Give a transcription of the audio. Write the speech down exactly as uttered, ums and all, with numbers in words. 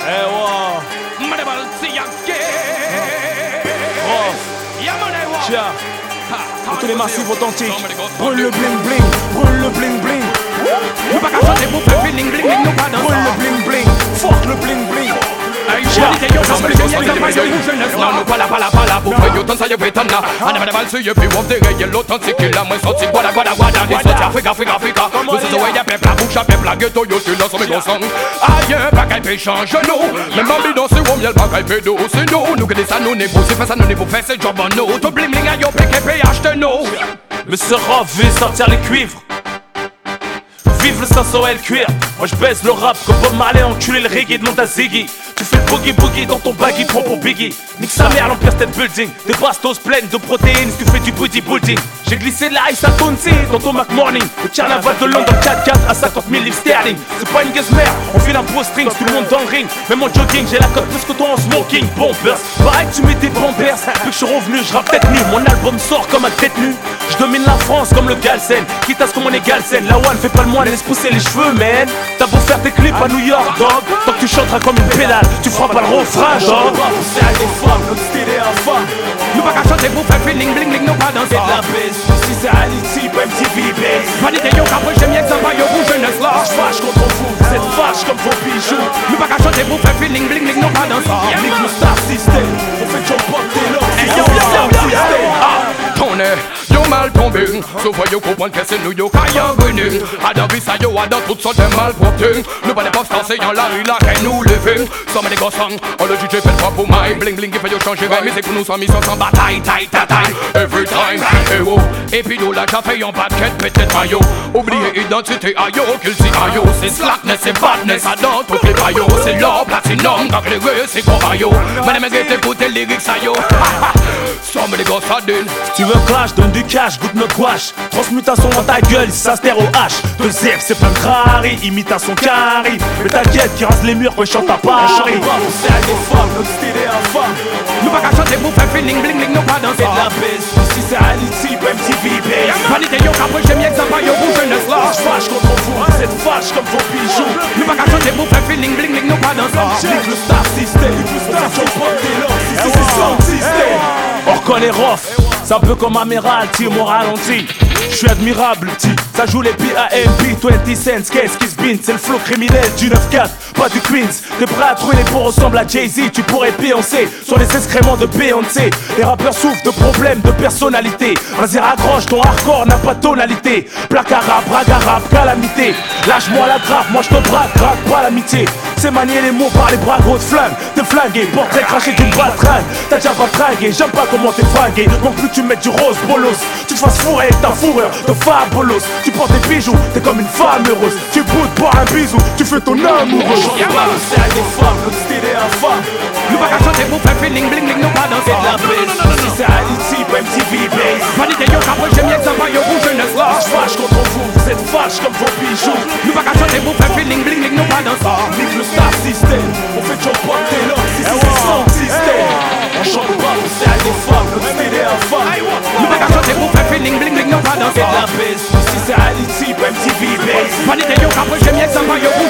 Eh wow. Tiens, pour tous les massifs authentiques, brûle le bling bling, brûle le bling bling. Nous pas qu'à chanter pour faire bling bling, nous pas danser. Brûle le bling bling, fuck le bling bling. Non, nous pas là, pas là, pas là. Pour faire autant ça, you fait tant là. On a mal sur you, puis on déraille l'authentique. La main sortie, guada, guada, guada. Des sorties Africa, Africa, Africa. Nous c'est ouais, y'a peuple, la bouche à peuple, la ghetto, yo, tu l'as sur mes gros sangs. Aïe, pas qu'à payer change, nous. Même Bambi dans ce room, y'a pas qu'à payer d'eau, c'est nous. Nous que des ça, nous n'est pas, c'est pas ça, nous n'est pas fait, c'est job en nous. Tout bling bling, yo, P K P, achète nous. Mais ce rap veut sortir les cuivres. Vive le cinq cents L cuir. Moi je baisse le rap comme Bob Marley, enculé le reggae de mon Ziggy. Tu fais le boogie boogie dans ton baggy, prends pour Biggie. Nique sa mère l'Empire State Building. Des bastos pleines de protéines, tu fais du bodybuilding. J'ai glissé de la ice à Tonzi dans ton Mac Morning. Le carnaval de Londres quatre quatre à cinquante mille livres sterling. C'est pas une gazmère, on file un beau string, tout le monde dans le ring. Même en jogging, j'ai la cote plus que toi en smoking. Bombers, pareil que tu mets des bombers. Depuis que je suis revenu, je rappe tête nue. Mon album sort comme un détenu. Je domine la France comme le Galsen. Quitte à ce qu'on est Galsen. La one fait pas le moine, laisse pousser les cheveux, man. T'as beau faire tes clips à New York, dog. Tant que tu chanteras comme une pédale, tu feras pas le refrain, dog. C'est à des femmes, notre style est infâme. Nous pas qu'à chanter pour faire bling bling bling, nous pas danser. C'est de la baisse, ici c'est Ality, M T V bass. Vanité yo, qu'après j'aime bien que ça va yo, vous jeunesse là. Je fâche contre vous, vous êtes fâche comme vos bijoux. Nous pas qu'à chanter pour faire bling bling bling, nous pas danser. Nique le star system, on fait jump up tes locks. Hey yo yo yo yo. Ah, tourné, yo mal tombé. Souvent yo comprendre que c'est nous yo qu'à venu. À dans vie ça yo a dans toutes sortes de malpropretés. Nous pas les pauvres français en la rue là qu'à nous lever. Somme des gosses, on le D J fait pas pour moi. Bling bling qui fait yo changer mais c'est pour nous sans mission sans bataille, taille, taille, taille. Every time, eh oh. Et puis nous là t'as fait un paquet peut-être maillot. Oubliez identité ayo, qu'il si ayo. C'est slackness, c'est badness, à dans toutes les baillots. C'est l'or, platinum, quand les rues c'est quoi ayo. Madame m'écoute pour tes lyrics ayo. Somme des gosses à d'une. Tu veux clash, donne du cash, goûte notre gouache. Transmutation dans ta gueule, si ça se terre au H. De Zef, c'est plein de crari, imitation carry. Mais t'inquiète, qui rase les murs quand je chante à Paris. C'est à des femmes, notre style est infâme. Nous pas qu'à chanter pour faire bling bling bling, nous pas danser. C'est de la baisse, ici c'est Ality, M T V bass. Vanité yo, qu'après j'aime bien que ça va yo, vous jeunesse là. Je fâche contre vous, vous êtes fâche comme vos bijoux. Nous pas qu'à chanter pour faire bling bling bling, nous pas danser. Nique le star system, on fait jump up tes locks. Ici c'est sound system. On reconnaît Rof, c'est un peu comme Amiral, tire mon ralenti. Je suis admirable, petit. Ça joue les P A M P, vingt cents, qu'est-ce qui se bine? C'est le flow criminel du neuf quatre, pas du Queens. T'es prêt à trouver les peaux ressemblent à Jay-Z, tu pourrais pioncer sur les excréments de Beyoncé. Les rappeurs souffrent de problèmes de personnalité. Vas-y, raccroche, ton hardcore n'a pas de tonalité. Plaque arabe, brague arabe, calamité. Lâche-moi la grappe, moi je te braque, gratte pas l'amitié. C'est manier les mots par les bras gros de flingue. T'es flingué, portrait craché d'une baltringue. T'as déjà pas tringué, j'aime pas comment t'es fringué. Manque plus que tu mettes du rose bolos. Tu te fasses fourrer avec ta fourrure de fabulos. Tu portes des bijoux, t'es comme une femme heureuse. Tu boudes par un bisou, tu fais ton amoureux. C'est à des femmes, notre style est infâme. Nous pas qu'à chanter pour faire bling bling bling, nous pas danser. C'est de la baisse, ici c'est Ality, M T V bass. Vanité yo, qu'après j'aime bien que ça va yo, vous jeunesse là. Je fâche contre vous, vous êtes fâche comme vos bijoux. Nous pas qu'à chanter pour faire bling bling bling, nous pas danser. Nique le star system, on fait jump up tes locks. Ici c'est sound system. On chante pas, c'est à des femmes, notre style est infâme. Nous pas qu'à chanter pour faire bling bling bling, nous pas danser. C'est de la baisse, ici c'est Ality, M T V bass. Vanité yo, qu'après j'aime bien que ça va yo,